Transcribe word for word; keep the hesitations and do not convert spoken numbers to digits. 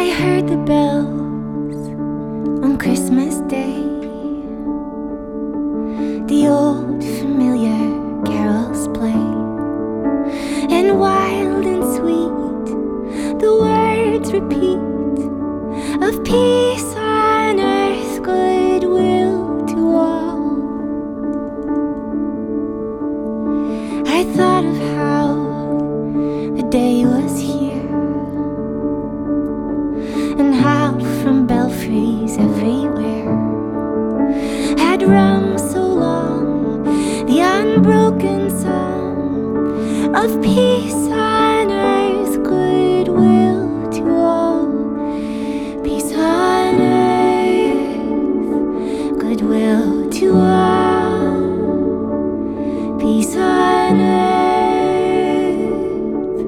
I heard the bells on Christmas Day, the old familiar carols play, and wild and sweet the words repeat of peace on earth, goodwill to all. I thought of how the day was here, and how from belfries everywhere had rung so long the unbroken song of peace